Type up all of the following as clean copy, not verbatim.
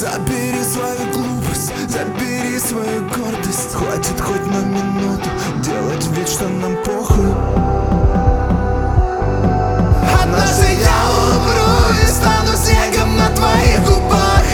Забери свою глупость, забери свою гордость. Хватит хоть на минуту делать вид, что нам похуй. Однажды я умру и стану снегом на твоих губах.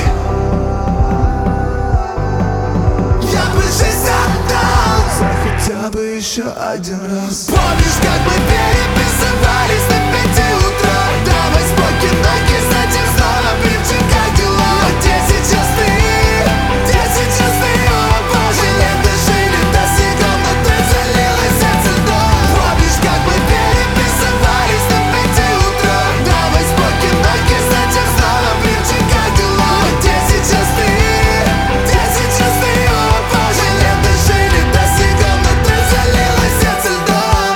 Я бы жизнь отдал за хотя бы еще один раз. Помнишь, как мы переписывались до 5 утра? Давай споки ноги, затем снова примчи, как дела? А где сейчас ты? Где сейчас ты? О боже, не дожили до снегов, но ты залилась от льдом. Помнишь, как мы переписывались до 5 утра? Давай споки ноги, затем снова примчи, как дела? А где сейчас ты? Где сейчас ты? О боже, не дожили до снегов, но ты залилась от льдом.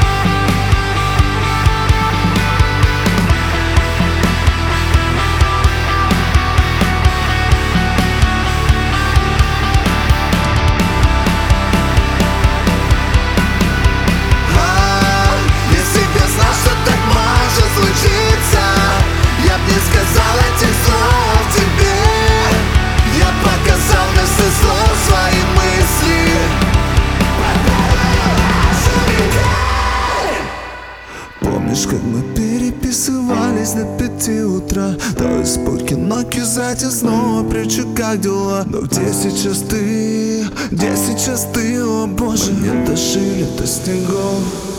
Если б я знал, что так может случиться, я б не сказал этих слов тебе. Я показал вместо слов свои мысли. Помнишь, как мы переписывались до 5 утра? Давай спорки, ноги, затем снова прячу, как дела? Но где сейчас ты? Где сейчас ты? О боже, мы не дожили до снегов.